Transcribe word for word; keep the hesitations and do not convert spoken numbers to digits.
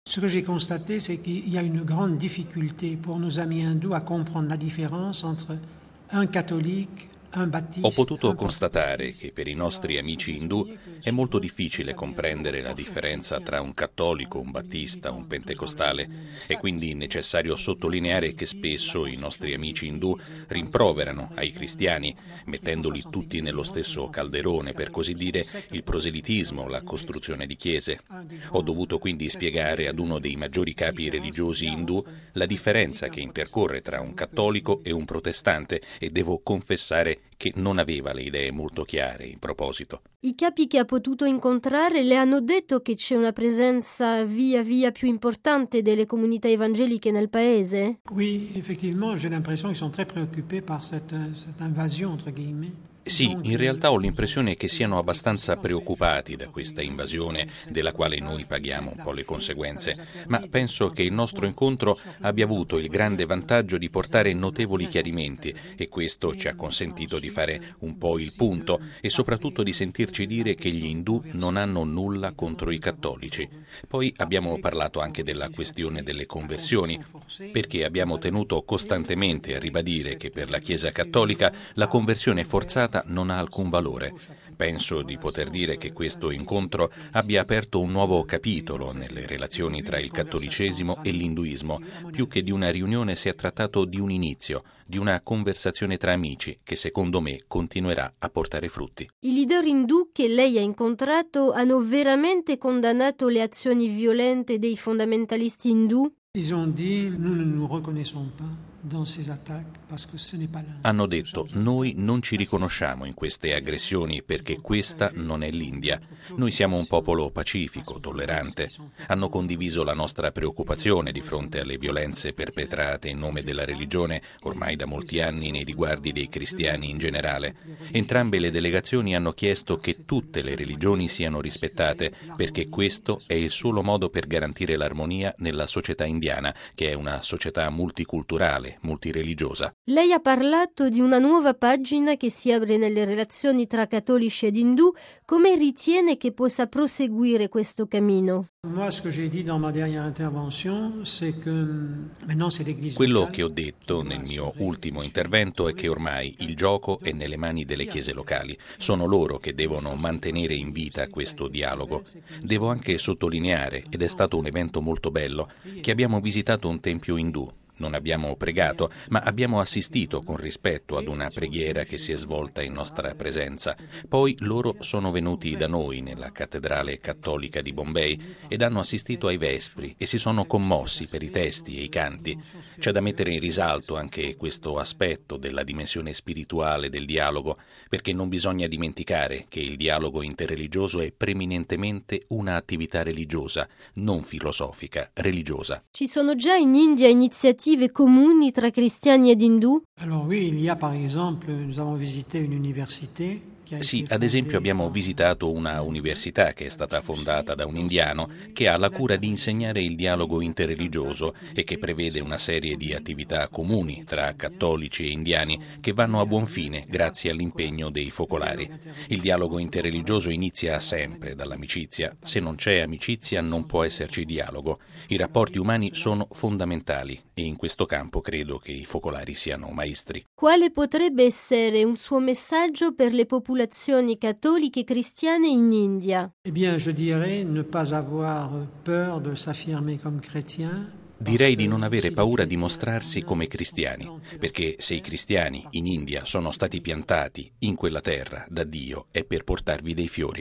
Ce que j'ai constaté, c'est qu'il y a une grande difficulté pour nos amis hindous à comprendre la différence entre un catholique, un baptiste. Ho potuto constatare che per i nostri amici indù è molto difficile comprendere la differenza tra un cattolico, un battista, un pentecostale. È quindi necessario sottolineare che spesso i nostri amici indù rimproverano ai cristiani, mettendoli tutti nello stesso calderone, per così dire, il proselitismo, la costruzione di chiese. Ho dovuto quindi spiegare ad uno dei maggiori capi religiosi indù la differenza che intercorre tra un cattolico e un protestante e devo confessare che non aveva le idee molto chiare in proposito. I capi che ha potuto incontrare le hanno detto che c'è una presenza via via più importante delle comunità evangeliche nel paese? Oui, effectivement, j'ai l'impression qu'ils sont très préoccupés par cette, cette invasion, entre guillemets. Sì, in realtà ho l'impressione che siano abbastanza preoccupati da questa invasione della quale noi paghiamo un po' le conseguenze, ma penso che il nostro incontro abbia avuto il grande vantaggio di portare notevoli chiarimenti e questo ci ha consentito di fare un po' il punto e soprattutto di sentirci dire che gli indù non hanno nulla contro i cattolici. Poi abbiamo parlato anche della questione delle conversioni, perché abbiamo tenuto costantemente a ribadire che per la Chiesa cattolica la conversione forzata non ha alcun valore. Penso di poter dire che questo incontro abbia aperto un nuovo capitolo nelle relazioni tra il cattolicesimo e l'induismo. Più che di una riunione si è trattato di un inizio, di una conversazione tra amici che secondo me continuerà a portare frutti. I leader indù che lei ha incontrato hanno veramente condannato le azioni violente dei fondamentalisti indù? Ils ont dit, nous ne nous reconnaissons pas dans ces attaques parce que ce n'est pas l'Inde. Hanno detto, noi non ci riconosciamo in queste aggressioni perché questa non è l'India. Noi siamo un popolo pacifico, tollerante. Hanno condiviso la nostra preoccupazione di fronte alle violenze perpetrate in nome della religione ormai da molti anni nei riguardi dei cristiani in generale. Entrambe le delegazioni hanno chiesto che tutte le religioni siano rispettate perché questo è il solo modo per garantire l'armonia nella società indiana, che è una società multiculturale, multireligiosa. Lei ha parlato di una nuova pagina che si apre nelle relazioni tra cattolici ed indù. Come ritiene che possa proseguire questo cammino? Quello che ho detto nel mio ultimo intervento è che ormai il gioco è nelle mani delle chiese locali. Sono loro che devono mantenere in vita questo dialogo. Devo anche sottolineare, ed è stato un evento molto bello, che abbiamo visitato un tempio indù. Non abbiamo pregato, ma abbiamo assistito con rispetto ad una preghiera che si è svolta in nostra presenza. Poi loro sono venuti da noi nella cattedrale cattolica di Bombay ed hanno assistito ai vespri e si sono commossi per i testi e i canti. C'è da mettere in risalto anche questo aspetto della dimensione spirituale del dialogo, perché non bisogna dimenticare che il dialogo interreligioso è preminentemente un'attività religiosa, non filosofica, religiosa. Ci sono già in India iniziative comuni tra cristiani ed indù? Alors oui, il y a par exemple, nous avons visité une université. Sì, ad esempio abbiamo visitato una università che è stata fondata da un indiano che ha la cura di insegnare il dialogo interreligioso e che prevede una serie di attività comuni tra cattolici e indiani che vanno a buon fine grazie all'impegno dei focolari. Il dialogo interreligioso inizia sempre dall'amicizia. Se non c'è amicizia non può esserci dialogo. I rapporti umani sono fondamentali e in questo campo credo che i focolari siano maestri. Quale potrebbe essere un suo messaggio per le popolazioni cattoliche e cristiane in India? Eh bien, je dirais ne pas avoir peur de s'affirmer comme chrétien. Direi di non avere paura di mostrarsi come cristiani, perché se i cristiani in India sono stati piantati in quella terra da Dio è per portarvi dei fiori.